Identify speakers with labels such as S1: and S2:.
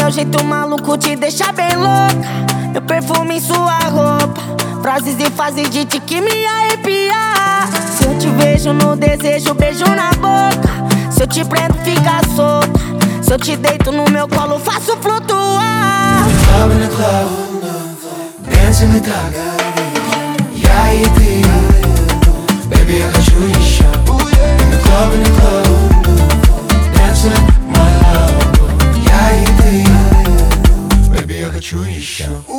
S1: Seu jeito maluco te deixa bem louca. Meu perfume em sua roupa, frases e fases de ti que me arrepia. Se eu te vejo no desejo, beijo na boca. Se eu te prendo, fica solta. Se eu te deito no meu colo, faço flutuar.
S2: Club in the club, dance in the dark. Yeah, you do. Baby, I got you in your shot. In the club, dancing, my love. Yeah, you do. Baby, I got you in your shot.